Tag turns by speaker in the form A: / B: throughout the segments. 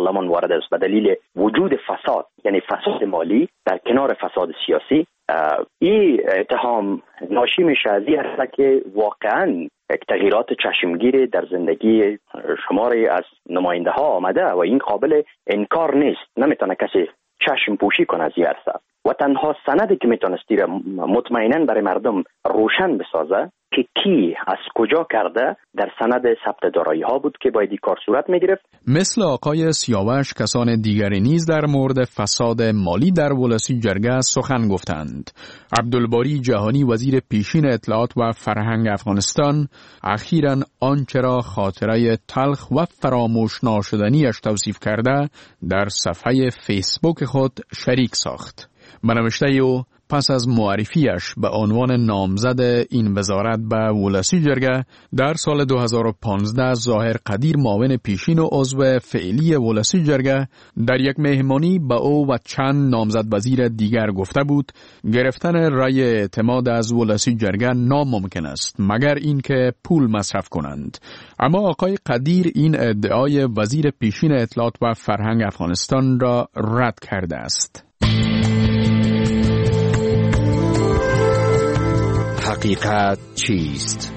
A: پارلمان وارد است به دلیل وجود فساد، یعنی فساد مالی در کنار فساد سیاسی. این اتهام ناشی میشه از این است که واقعا تغییرات چشمگیر در زندگی شماری از نماینده ها آمده و این قابل انکار نیست. نمیتونه کسی چشم پوشی کنه از این عرصه و تنها سندی که میتونستی مطمئنا برای مردم روشن بسازه که کی از کجا کرده در سند ثبت دارایی ها بود که باید این کار صورت میگرفت.
B: مثل آقای سیاوش کسان دیگری نیز در مورد فساد مالی در ولسی جرگه سخن گفتند. عبدالباری جهانی وزیر پیشین اطلاعات و فرهنگ افغانستان اخیراً آنچه را خاطره تلخ و فراموش ناشدنیش توصیف کرده در صفحه فیسبوک خود شریک ساخت. به نوشته او پس از معرفیش به عنوان نامزد این وزارت به ولسی جرگه در سال 2015 ظاهر قدیر معاون پیشین و عضو فعلی ولسی جرگه در یک مهمانی به او و چند نامزد وزیر دیگر گفته بود گرفتن رأی اعتماد از ولسی جرگه ناممکن است مگر اینکه پول مصرف کنند. اما آقای قدیر این ادعای وزیر پیشین اطلاعات و فرهنگ افغانستان را رد کرده است.
C: حقیقت چیست؟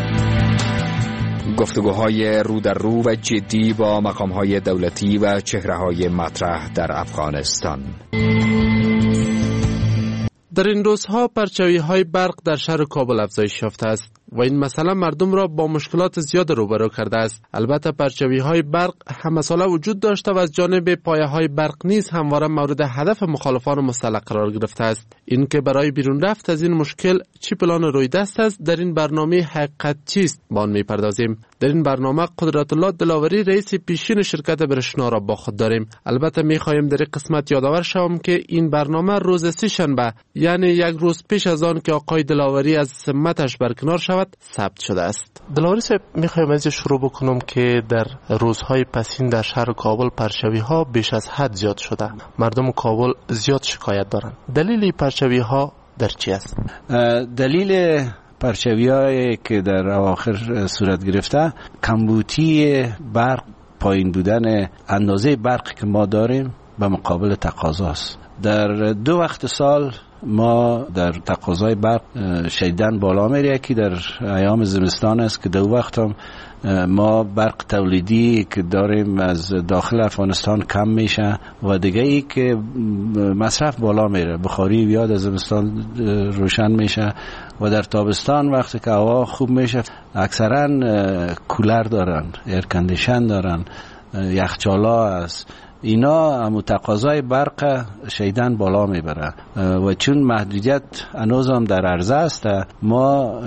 C: گفتگوهای رو در رو و جدی با مقامهای دولتی و چهره‌های مطرح در افغانستان.
D: در این روزها پرچاوی‌های برق در شهر کابل افزایش یافته است و این مسئله مردم را با مشکلات زیاد روبرو کرده است. البته پرچاوی‌های برق هم مسئله وجود داشته و از جانب پایه‌های برق نیز همواره مورد هدف مخالفان مسلح قرار گرفته است. این که برای بیرون رفت از این مشکل چی پلان روی دست است در این برنامه حقیقت چیست با آن می‌پردازیم. در این برنامه قدرت الله دلاوری رئیس پیشین شرکت برشنا را با خود داریم. البته می‌خواهیم در این قسمت یادآور شوم که این برنامه روز سه‌شنبه یعنی یک روز پیش از آن که آقای دلاوری از سمتش برکنار شود ثبت شده است. دلاوری صاحب می‌خوایم از شروع بکنم که در روزهای پسین در شهر کابل پرچاوی‌ها بیش از حد زیاد شده. مردم کابل زیاد شکایت دارند. دلیل پرچاوی‌ها در چی است؟
E: دلیل پرچاوی‌هایی که در اواخر صورت گرفته کمبودی برق، پایین بودن اندازه برقی که ما داریم به مقابل تقاضاست. در دو وقت سال ما در تقاضای برق شدیداً بالا میره. یکی در ایام زمستان است که دو وقت هم ما برق تولیدی که داریم از داخل افغانستان کم میشه و دیگه ای که مصرف بالا میره، بخاری بیاد از زمستان روشن میشه و در تابستان وقتی که هوا خوب میشه اکثرا کولر دارن، ایر کندیشن دارن، یخچالا است. اینا متقاضای برق شیدن بالا میبره و چون محدودیت هنوز هم در عرضه است، ما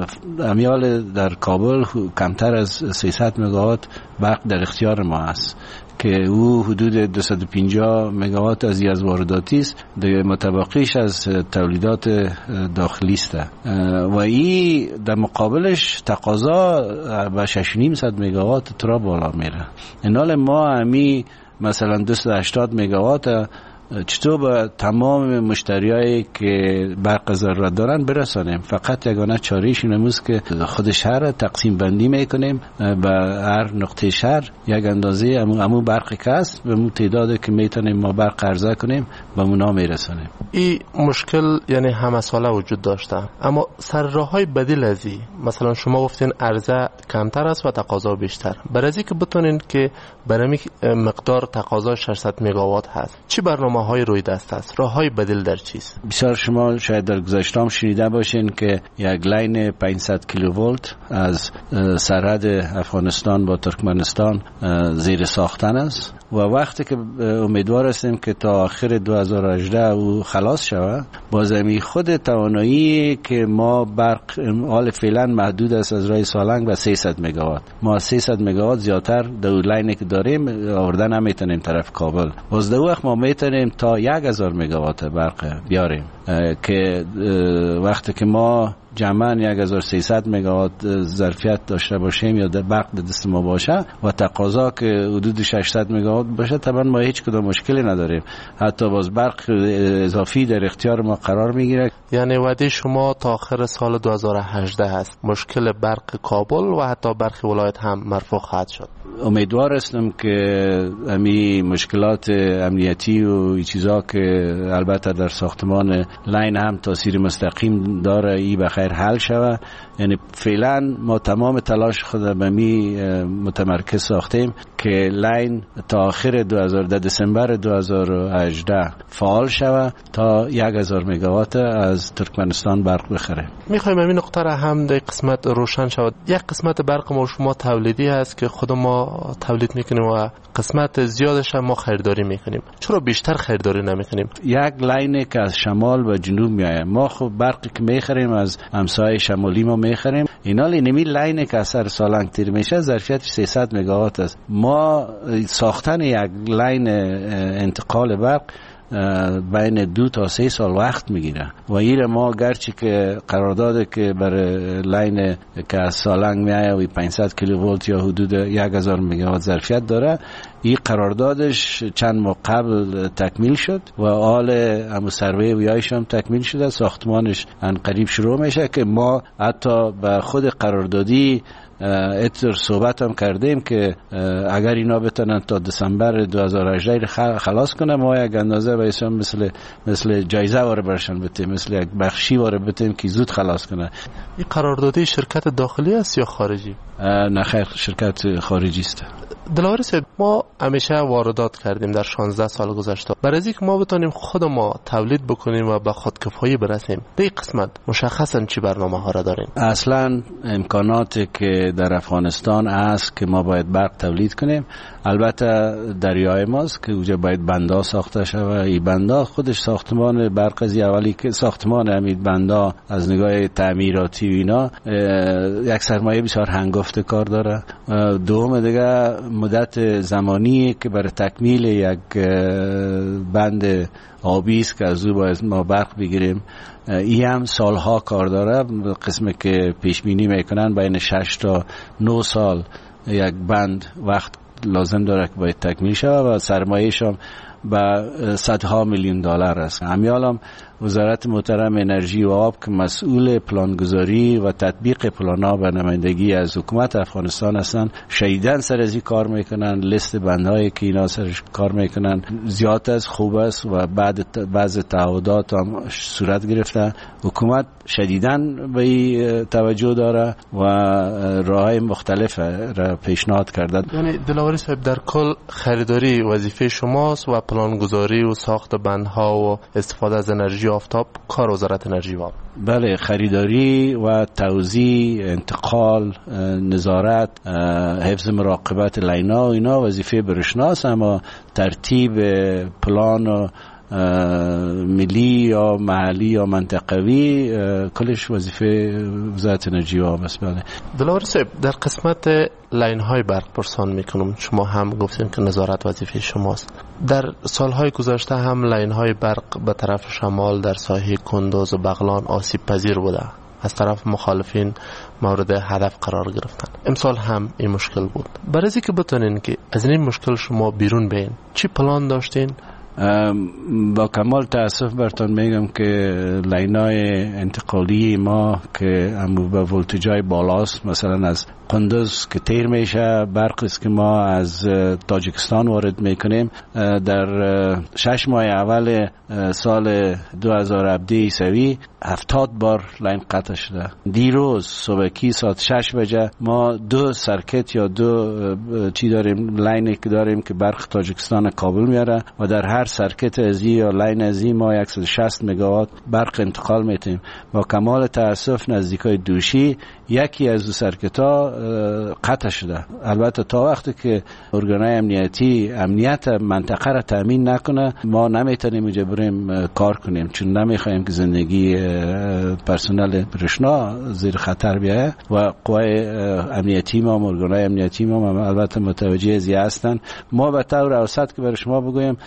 E: امیال در کابل کمتر از 300 مگاوات برق در اختیار ما است که او حدود 250 مگاوات از وارداتی است، دیگه متبقیش از تولیدات داخلی است و این در مقابلش تقاضا به 6.5 مگاوات ترا بالا میره. این حال ما همی مثلا 280 مگاوات چطور به تمام مشتریایی که برق ضرورت دارن برسانیم؟ فقط یگانه چاره‌اش این است که خود شهر تقسیم بندی میکنیم، به هر نقطه شهر یک اندازه امو برقی که هست به مو تعدادی که میتونیم ما برق عرضه کنیم به اونا میرسانیم.
D: این مشکل یعنی همه ساله وجود داشته، اما سر راههای بدیل از این، مثلا شما گفتین عرضه کمتر است و تقاضا بیشتر، برای اینکه که بتونین که برای مقدار تقاضا 600 مگاوات هست چی برنامه‌های روی دست است؟ راههای بدیل در چیست؟
E: بسیار شما شاید در گذشته هم شنیده باشین که یک لاین 500 کیلوولت از سرحد افغانستان با ترکمنستان زیر ساختن است و وقتی که امیدوار هستیم که تا آخر 2018 او خلاص شود، بازمی خود توانایی که ما برق حال فعلا محدود است از راه سالنگ به 300 مگاوات. ما 300 مگاوات زیادتر در لاینی که داریم آوردن نمیتونیم طرف کابل. باز در وقت ما میتونیم تا 1000 مگاوات برق بیاریم که وقتی که ما جمعاً 1300 مگاوات ظرفیت داشته باشیم یا در برق دست ما باشه و تقاضا که حدود 600 مگاوات باشه، طبعا ما هیچ کدام مشکلی نداریم، حتی باز برق اضافی در اختیار ما قرار میگیره.
D: یعنی وعده شما تا آخر سال 2018 هست مشکل برق کابل و حتی برق ولایت هم مرفوع خواهد شد؟
E: امیدوار هستم که امی مشکلات امنیتی و این چیزا که البته در ساختمان لاین هم تاثیر مستقیم داره ای بخیر حل شود. یعنی فعلا ما تمام تلاش خود به می متمرکز ساختیم که لاین تا آخر دسامبر 2018 فعال شود تا 1000 مگاوات از ترکمنستان برق بخره.
D: میخوایم همین نقطه را هم در قسمت روشن شود. یک قسمت برق ما شما تولیدی هست که خود ما تولید میکنیم و قسمت زیادش هم ما خریداری میکنیم. چرا بیشتر خریداری نمیکنیم؟
E: یک لاینی که از شمال و جنوب میآید، ما خب برقی که میخریم از همسایه شمالی ما میخریم. اینا اینمی لاینی که از سر سالنگ تیر میشه ظرفیتش 300 مگاوات است. ما ساختن یک لاین انتقال برق بین 2 تا 3 سال وقت میگیره و این ما گرچه که قرارداد که برای لاین که از سالنگ میایه و 500 کیلوولت یا حدود 1000 مگاوات ظرفیت داره، این قراردادش چند ماه قبل تکمیل شد و حال همو سروی ویایش هم تکمیل شده، ساختمانش ان قریب شروع میشه که ما حتی به خود قراردادی اتر صحبت هم کردیم که اگر اینا بتونن تا دسامبر 2018 خلاص کنه، ما یک اندازه به اسم مثل جایزه واره برشن بتیم، مثل یک بخشی واره بتیم که زود خلاص کنه.
D: این قراردادی شرکت داخلی است یا خارجی؟
E: نه خیر، شرکت خارجی است.
D: دلاور صاحب، ما همیشه واردات کردیم در 16 سال گذشته. برای اینکه ما بتونیم خود ما تولید بکنیم و به خودکفایی برسیم، در این قسمت مشخصا چی برنامه ها را داریم؟
E: اصلا امکاناتی که در افغانستان است که ما باید برق تولید کنیم، البته دریای ماست که اونجا باید بندا ساخته شود. این بندا خودش ساختمان برق از اولی که ساختمان امید بندا از نگاه تعمیراتی و اینا یک سرمایه بسیار هنگفت کار داره. دوم دیگه مدت زمانی که برای تکمیل یک بند آبی است که از او باید ما برق بگیریم، این هم سالها کار داره. قسمی که پیش بینی میکنن بین 6 تا 9 سال یک بند وقت لازم داره که باید تکمیل شود و سرمایه‌اش هم به صدها میلیون دلار است. همیالم وزارت محترم انرژی و آب که مسئول پلانگذاری و تطبیق پلانا به نمایندگی از حکومت افغانستان هستند، شدیداً سر از این کار میکنن. لیست بندهایی که اینا سرش کار میکنن زیاد است، خوب است و بعض تعهدات هم صورت گرفته. حکومت شدیداً به این توجه داره و راههای مختلف را پیشنهاد کرده.
D: یعنی دلاوری صاحب، در کل خریداری وظیفه شماست و پلانگذاری و ساخت بندها و استفاده از انرژی آفتاب کار وزارت انرژی و آب؟
E: بله، خریداری و توزیع، انتقال، نظارت، حفظ مراقبت لینا و اینا وظیفه برشناس، اما ترتیب پلان و ملی یا محلی یا منطقوی کلش وظیفه وزارت انرژی و آب است. بله.
D: دلاور صاحب، در قسمت لاین های برق پرسان میکنم، شما هم گفتیم که نظارت وظیفه شماست. در سالهای گذشته هم لاین های برق به طرف شمال در ساحه کندوز و بغلان آسیب پذیر بوده، از طرف مخالفین مورد هدف قرار گرفتن. امسال هم این مشکل بود. برای اینکه بتونین که از این مشکل شما بیرون بیاین، چی پلان داشتین؟
E: با کمال تاسف براتون میگم که لاینای انتقالی ما که به ولتاژهای بالاست، مثلا از قندوز که تیر میشه، برقی که ما از تاجیکستان وارد میکنیم، در 6 ماه اول سال 2017 عیسوی 70 بار لاین قطع شده. دیروز صبحی ساعت 6 بجه ما 2 سرکت یا 2 چی داریم، لاینی که داریم که برق تاجیکستان کابل میاره و در هر سرکت ازی یا لاین ازی ما 160 مگاوات برق انتقال میتیم. با کمال تاسف نزدیکای دوشی یکی از 2 سرکت ها قطع شده. البته تا وقتی که ارگانهای امنیتی امنیت منطقه را تامین نکنه ما نمیتونیم اینجا بریم کار کنیم، چون نمیخوایم که زندگی پرسنل برشنا زیر خطر بیایه و قوای امنیتی ما و ارگانهای امنیتی ما البته متوجه ازی هستن. ما به طور اوسط که برای شما بگویم روز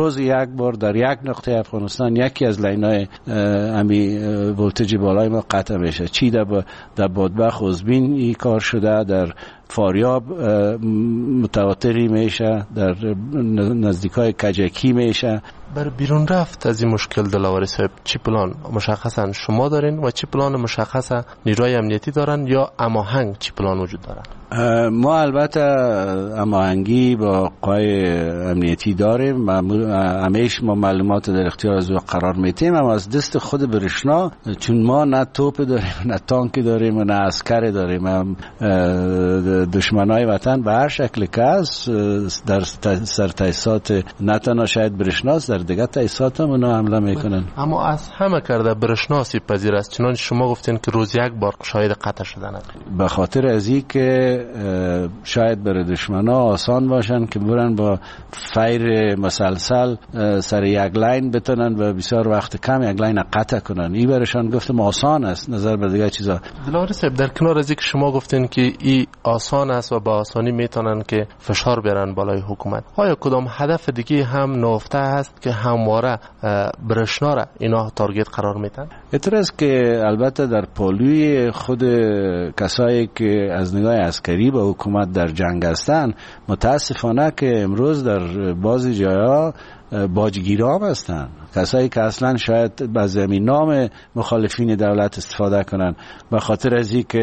E: روز یک بار در یک نقطه افغانستان یکی از لاین‌های امی ولتج بالای ما قطع میشه. چی در بادبخ اوزبین این کار شده، در فاریاب متواتری میشه، در نزدیکای کجکی میشه.
D: بر بیرون رفت از این مشکل دلاوری صاحب چی پلان مشخصا شما دارین و چی پلان مشخصا نیروی امنیتی دارن یا هماهنگ چی پلان وجود دارن؟
E: ما البته هماهنگی با قوای امنیتی داریم. همیشه ما معلومات در اختیار از او قرار میتیم، اما از دست خود برشنا، چون ما نه توپ داریم نه تانک داریم و نه عسکر داریم. دشمنای وطن به هر شکل که است در سر تاسیسات نه تنها شاید برشناس، در دیگه تاسیسات هم اونا حمله میکنن.
D: اما از همه کرده برشناسی پذیر است، چنانچه شما گفتین که روز یک بار شاید قطع شدن است.
E: به خاطر از این که شاید برای دشمنا آسان باشن که برن با فیر مسلسل سر یک لاین بتونن و بسیار وقت کم یک لاین قطع کنن. این برشان گفتم آسان است نظر به دیگه چیزا.
D: دلاوری صاحب در کنار از اینکه شما گفتین که این آسان است و با آسانی میتونن که فشار بیارن بالای حکومت، آیا کدام هدف دیگه هم نهفته هست که همواره برشنا را اینا تارگت قرار میدن؟
E: اعتراض که البته در پالوی خود کسایی که از نگاه عسکری با حکومت در جنگ هستند، متاسفانه که امروز در بعضی جاها باجگیرام هستند، کسایی که اصلا شاید با زمین نام مخالفین دولت استفاده کنن به خاطر از اینکه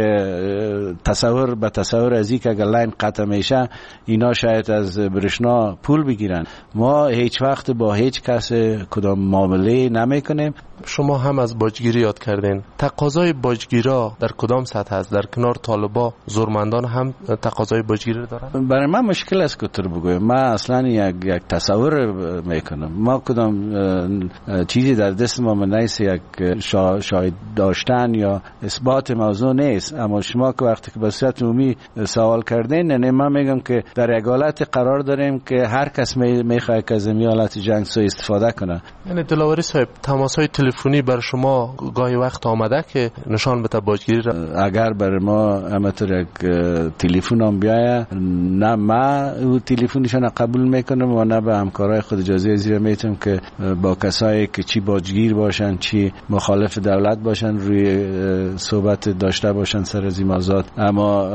E: تصور از اینکه اگر لاین قطع میشه اینا شاید از برشنا پول بگیرن. ما هیچ وقت با هیچ کس کدام معامله نمیکنیم.
D: شما هم از باجگیری یاد کردین. تقاضای باجگیرا در کدام سطح است؟ در کنار طالبا زورمندان هم تقاضای باجگیری دارن؟
E: برای من مشکل است که تو بگویم. من اصلا یک تصور میکنم. ما کدام چیزی در دست ما نیست، یک شاهد داشتن یا اثبات موضوع نیست. اما شما که وقتی که به صورت عمومی سوال کردین، نه من میگم که در یک حالت قرار داریم که هر کس میخواد که از این حالت جنگ سو استفاده کنه.
D: یعنی دلاوری صاحب تماس‌های تلفنی بر شما گاهی وقت آمده که نشان بده باجگیری را؟
E: اگر بر ما همطور یک تلفن هم بیایه، نه ما او تلفنشان قبول میکنم و نه به همکارای خود اجازه زیر میتونم که با کسایی که چی باجگیر باشن چی مخالف دولت باشن روی صحبت داشته باشن سر از این موضوعات. اما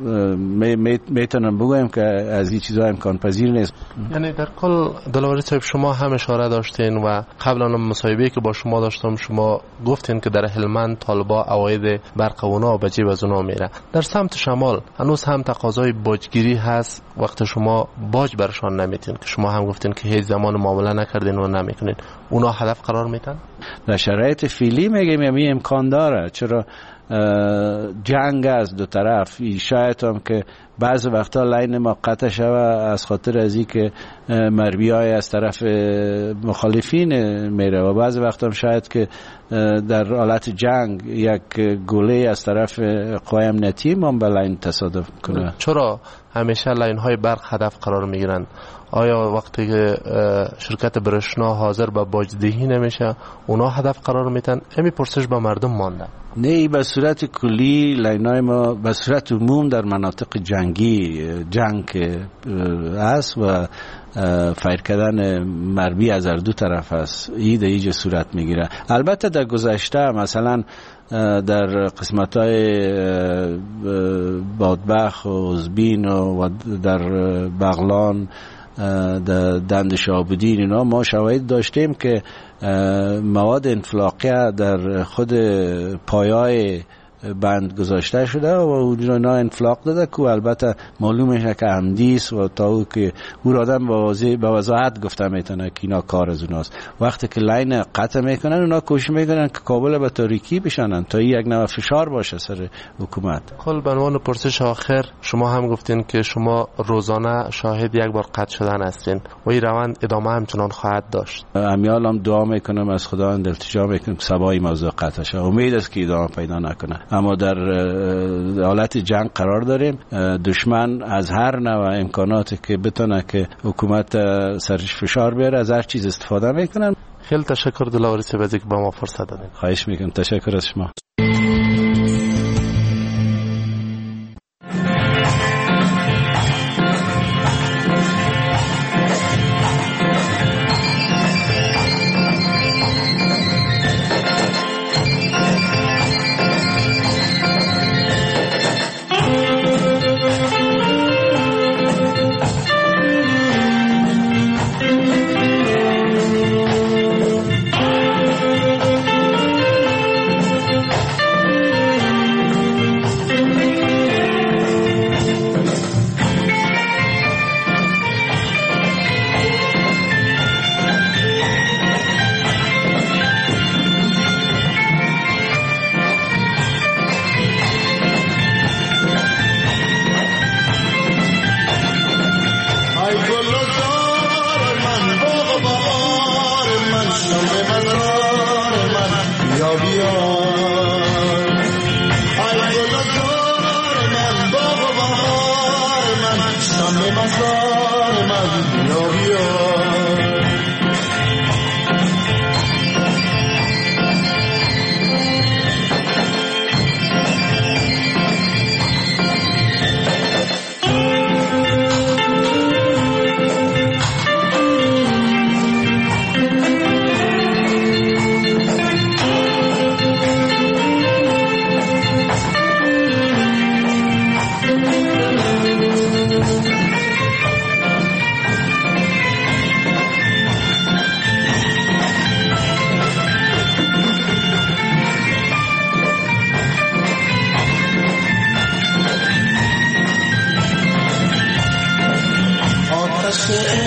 E: میتونم بگویم که از این چیزها امکان پذیر نیست.
D: یعنی در کل دلاوری صاحب شما هم اشاره داشتین و قبلا مصاحبه‌ای که با شما داشتم شما گفتین که در هلمند طالبا عواید برق اونا به جیب از اونا میره. در سمت شمال هنوز هم تقاضای باجگیری هست وقت شما باج برشان نمیتین که شما هم گفتین که هیچ زمان معامله نکردین و نمیکنین، اونا هدف قرار میتن؟ در
E: شرایط فعلی میگم یعنی امکان داره. چرا جنگ از دو طرف، شاید هم که بعض وقتا لاین ما قطع شوه از خاطر از این که مرمیای از طرف مخالفین میره و بعض وقتا هم شاید که در حالت جنگ یک گوله از طرف قوای امنیتی ما به لاین تصادف کنه.
D: چرا همیشه لاین های برق هدف قرار میگیرن؟ آیا وقتی که شرکت برشنا حاضر به باجدهی نمیشه اونا هدف قرار میتن؟ همین پرسش به مردم مانده.
E: نه، به صورت کلی لاینای ما به صورت عموم در مناطق جنگی جنگ است و فایر کردن مرمی از هر دو طرف است. این در اینجا صورت میگیره. البته در گذشته مثلا در قسمت‌های بادبخ و اوزبین و در بغلان در دند شابودین اینا ما شواهد داشتیم که مواد انفلاقیه در خود پایای بند گذاشته شده و اونا انفلاق داده که البته معلومه که عمدیست و تا او که او آدم به وضاحت گفته میتونه که اینا کار از اوناست. وقتی که لاین قطع میکنن اونا کوشش میکنن که کابل به تاریکی بشنن تا یک نوع فشار باشه سر حکومت.
D: کل به عنوان پرسش آخر شما هم گفتین که شما روزانه شاهد یک بار قطع شدن هستین و این روند ادامه همچنان خواهد داشت.
E: امیال هم دعا میکنم از خدا التجا میکنم که سبای موضوع قطع شه. امید است که ادامه پیدا نکنه. اما در حالت جنگ قرار داریم. دشمن از هر نوع امکاناتی که بتونه که حکومت سرش فشار بیاره از هر چیز استفاده میکنن.
D: خیلی تشکر دلاوری صاحب که به ما فرصت دادید.
E: خواهش میکنم. تشکر از شما.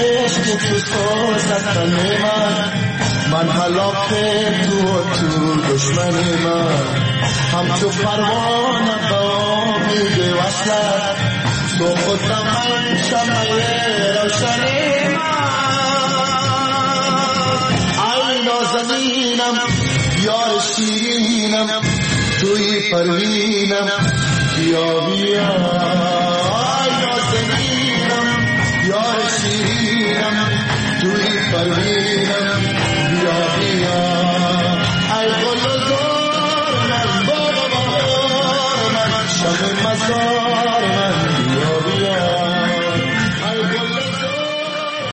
F: عشق تو سازتن من هلاک تو دشمن من هم تو پروانه با امید وصلت تو خودم من شمعه روشن من ای نازنینم یار شیرینم توی پروینم بیا بیا ای نازنینم یار شیرینم توی پروینم بیا بیا ای گل و زار من بابا من شب مزار